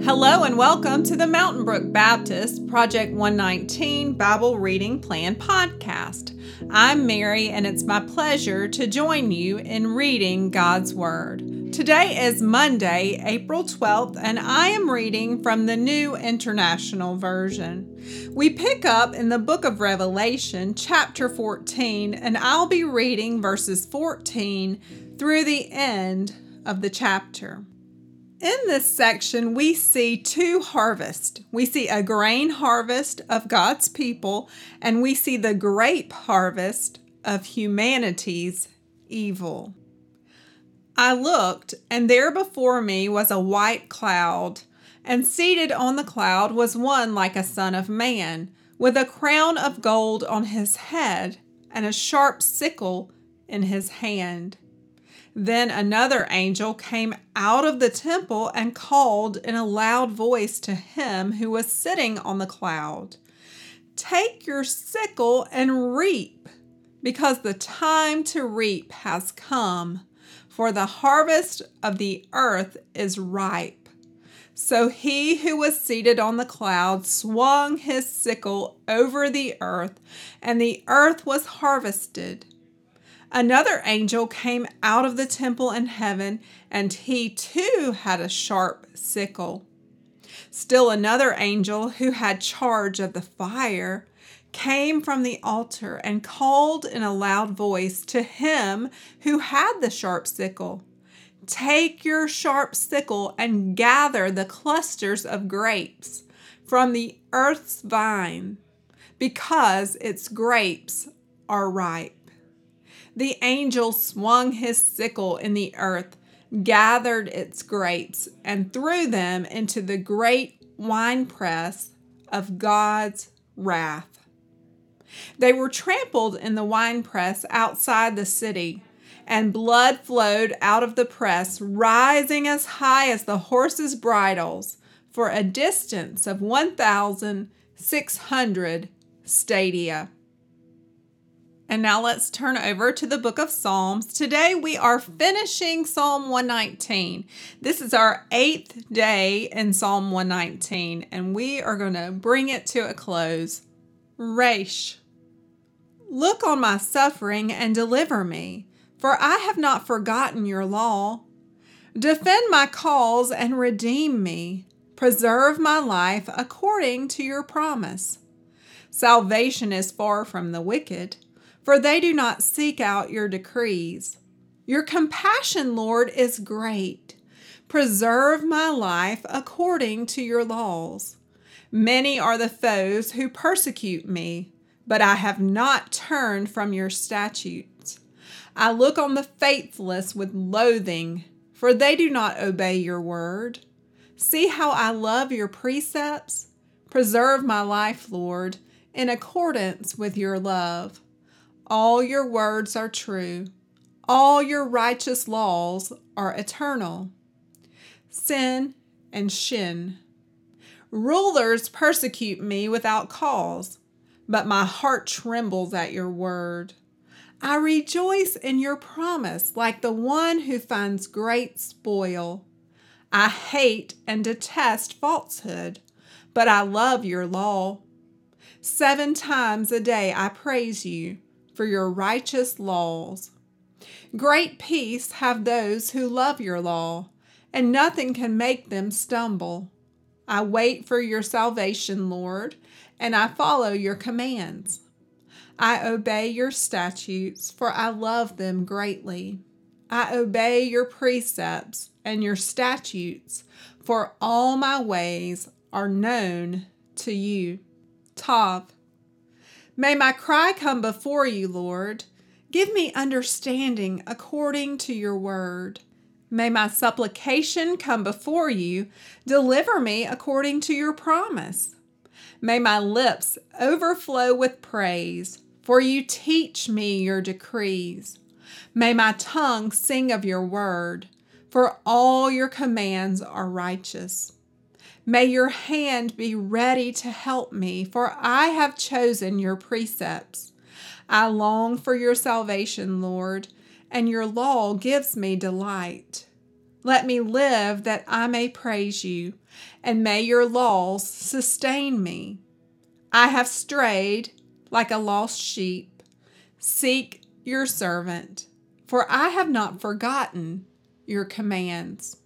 Hello and welcome to the Mountain Brook Baptist Project 119 Bible Reading Plan podcast. I'm Mary and it's my pleasure to join you in reading God's Word. Today is Monday, April 12th, and I am reading from the New International Version. We pick up in the book of Revelation, chapter 14, and I'll be reading verses 14 through the end of the chapter. In this section, we see two harvests. We see a grain harvest of God's people, and we see the grape harvest of humanity's evil. I looked, and there before me was a white cloud, and seated on the cloud was one like a son of man, with a crown of gold on his head, and a sharp sickle in his hand. Then another angel came out of the temple and called in a loud voice to him who was sitting on the cloud, "Take your sickle and reap, because the time to reap has come, for the harvest of the earth is ripe." So he who was seated on the cloud swung his sickle over the earth, and the earth was harvested. Another angel came out of the temple in heaven, and he too had a sharp sickle. Still another angel, who had charge of the fire, came from the altar and called in a loud voice to him who had the sharp sickle, "Take your sharp sickle and gather the clusters of grapes from the earth's vine, because its grapes are ripe." The angel swung his sickle in the earth, gathered its grapes, and threw them into the great winepress of God's wrath. They were trampled in the winepress outside the city, and blood flowed out of the press, rising as high as the horses' bridles, for a distance of 1,600 stadia. And now let's turn over to the book of Psalms. Today we are finishing Psalm 119. This is our 8th day in Psalm 119, and we are going to bring it to a close. Resh. Look on my suffering and deliver me, for I have not forgotten your law. Defend my cause and redeem me. Preserve my life according to your promise. Salvation is far from the wicked, for they do not seek out your decrees. Your compassion, Lord, is great. Preserve my life according to your laws. Many are the foes who persecute me, but I have not turned from your statutes. I look on the faithless with loathing, for they do not obey your word. See how I love your precepts. Preserve my life, Lord, in accordance with your love. All your words are true. All your righteous laws are eternal. Sin and Shin. Rulers persecute me without cause, but my heart trembles at your word. I rejoice in your promise like the one who finds great spoil. I hate and detest falsehood, but I love your law. 7 times a day I praise you for your righteous laws. Great peace have those who love your law, and nothing can make them stumble. I wait for your salvation, Lord, and I follow your commands. I obey your statutes, for I love them greatly. I obey your precepts and your statutes, for all my ways are known to you. Tav. May my cry come before you, Lord. Give me understanding according to your word. May my supplication come before you. Deliver me according to your promise. May my lips overflow with praise, for you teach me your decrees. May my tongue sing of your word, for all your commands are righteous. May your hand be ready to help me, for I have chosen your precepts. I long for your salvation, Lord, and your law gives me delight. Let me live that I may praise you, and may your laws sustain me. I have strayed like a lost sheep. Seek your servant, for I have not forgotten your commands.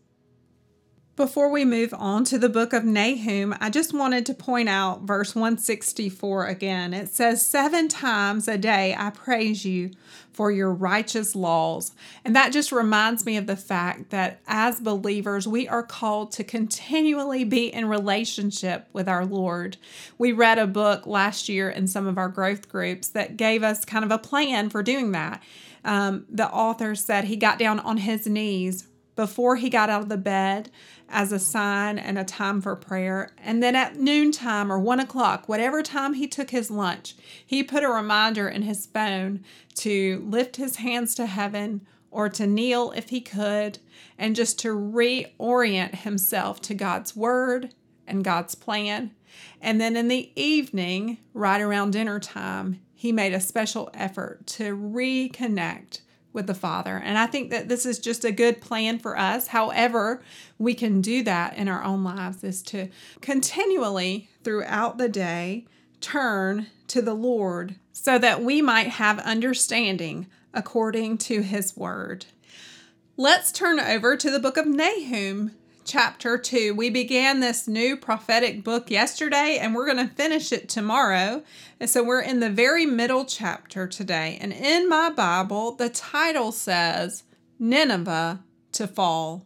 Before we move on to the book of Nahum, I just wanted to point out verse 164 again. It says, 7 times a day I praise you for your righteous laws. And that just reminds me of the fact that as believers, we are called to continually be in relationship with our Lord. We read a book last year in some of our growth groups that gave us kind of a plan for doing that. The author said he got down on his knees before he got out of the bed as a sign and a time for prayer. And then at noontime or 1 o'clock, whatever time he took his lunch, he put a reminder in his phone to lift his hands to heaven or to kneel if he could, and just to reorient himself to God's word and God's plan. And then in the evening, right around dinner time, he made a special effort to reconnect with the Father. And I think that this is just a good plan for us. However, we can do that in our own lives, is to continually throughout the day turn to the Lord so that we might have understanding according to his word. Let's turn over to the book of Nahum, chapter 2. We began this new prophetic book yesterday, and we're going to finish it tomorrow. And so we're in the very middle chapter today. And in my Bible, the title says, Nineveh to fall.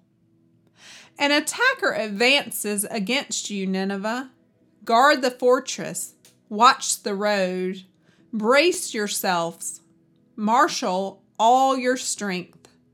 An attacker advances against you, Nineveh. Guard the fortress. Watch the road. Brace yourselves. Marshal all your strength.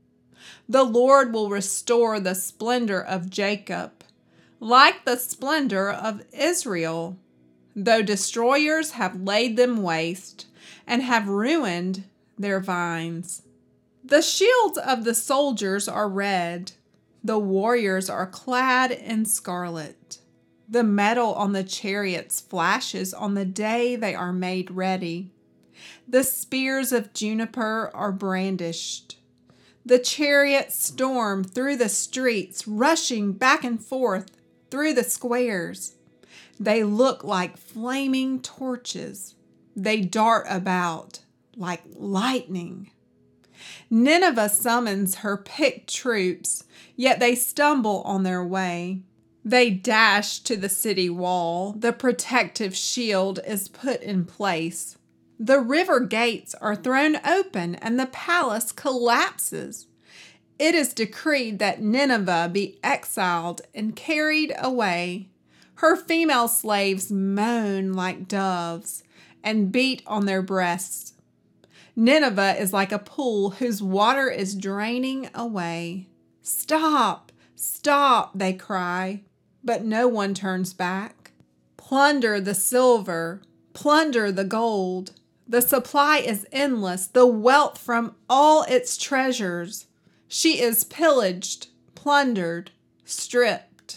The Lord will restore the splendor of Jacob, like the splendor of Israel, though destroyers have laid them waste and have ruined their vines. The shields of the soldiers are red. The warriors are clad in scarlet. The metal on the chariots flashes on the day they are made ready. The spears of juniper are brandished. The chariots storm through the streets, rushing back and forth through the squares. They look like flaming torches. They dart about like lightning. Nineveh summons her picked troops, yet they stumble on their way. They dash to the city wall. The protective shield is put in place. The river gates are thrown open and the palace collapses. It is decreed that Nineveh be exiled and carried away. Her female slaves moan like doves and beat on their breasts. Nineveh is like a pool whose water is draining away. Stop, stop, they cry, but no one turns back. Plunder the silver, plunder the gold. The supply is endless, the wealth from all its treasures. She is pillaged, plundered, stripped.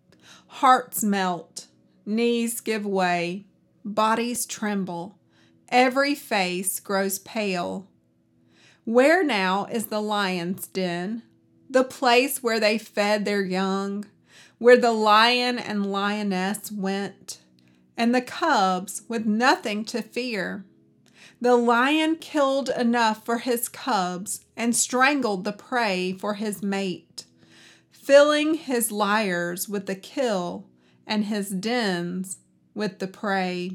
Hearts melt, knees give way, bodies tremble, every face grows pale. Where now is the lion's den, the place where they fed their young, where the lion and lioness went, and the cubs with nothing to fear? The lion killed enough for his cubs and strangled the prey for his mate, filling his lairs with the kill and his dens with the prey.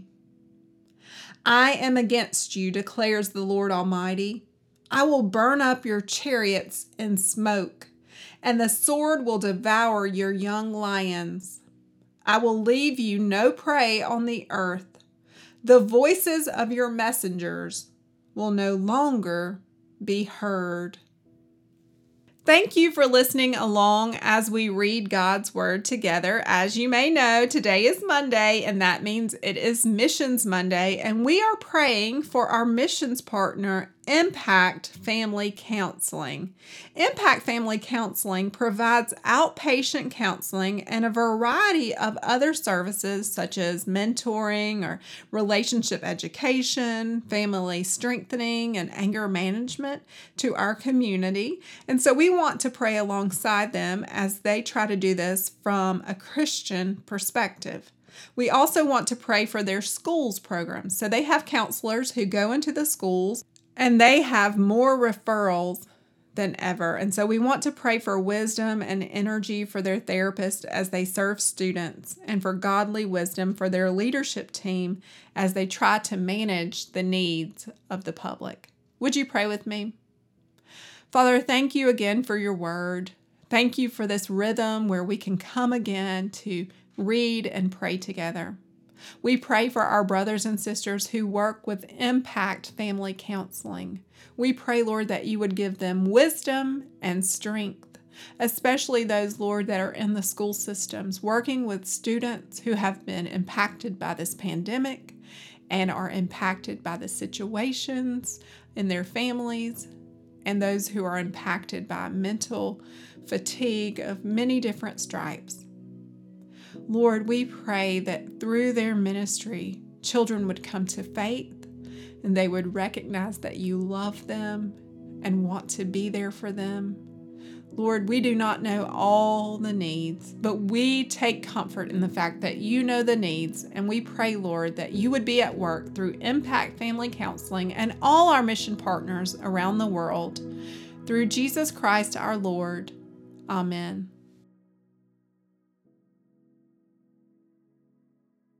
I am against you, declares the Lord Almighty. I will burn up your chariots in smoke, and the sword will devour your young lions. I will leave you no prey on the earth. The voices of your messengers will no longer be heard. Thank you for listening along as we read God's Word together. As you may know, today is Monday, and that means it is Missions Monday, and we are praying for our missions partner Impact Family Counseling. Impact Family Counseling provides outpatient counseling and a variety of other services such as mentoring or relationship education, family strengthening, and anger management to our community. And so we want to pray alongside them as they try to do this from a Christian perspective. We also want to pray for their schools programs. So they have counselors who go into the schools, and they have more referrals than ever. And so we want to pray for wisdom and energy for their therapists as they serve students, and for godly wisdom for their leadership team as they try to manage the needs of the public. Would you pray with me? Father, thank you again for your word. Thank you for this rhythm where we can come again to read and pray together. We pray for our brothers and sisters who work with Impact Family Counseling. We pray, Lord, that you would give them wisdom and strength, especially those, Lord, that are in the school systems, working with students who have been impacted by this pandemic and are impacted by the situations in their families, and those who are impacted by mental fatigue of many different stripes. Lord, we pray that through their ministry, children would come to faith and they would recognize that you love them and want to be there for them. Lord, we do not know all the needs, but we take comfort in the fact that you know the needs, and we pray, Lord, that you would be at work through Impact Family Counseling and all our mission partners around the world. Through Jesus Christ our Lord. Amen.